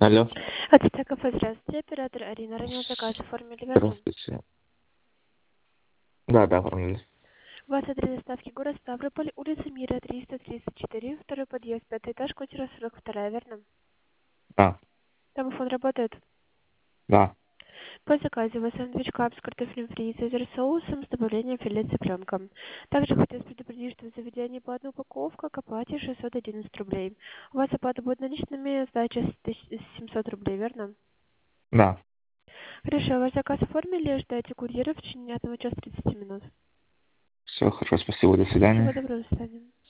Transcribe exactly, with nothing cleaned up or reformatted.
Алло. Ацтеков, здравствуйте. Оператор Арина. Ранее заказ оформили, верно? Здравствуйте. Да, да, оформили. У вас адрес доставки город Ставрополь, улица Мира, триста тридцать четыре, второй подъезд, пятый этаж, квартира сорок два, верно? Да, Домофон работает. да. По заказу у вас сэндвич кап с картофелем фри, цезарь соусом с добавлением филе цыпленка. Также хотелось предупредить, что в заведении по одной упаковке к оплате шестьсот одиннадцать рублей. У вас оплата будет наличными, сдача семьсот рублей, верно? Да. Хорошо, ваш заказ оформили, ждайте курьера в течение одного часа тридцати минут. Все хорошо, спасибо, до Всего свидания. доброго, до свидания.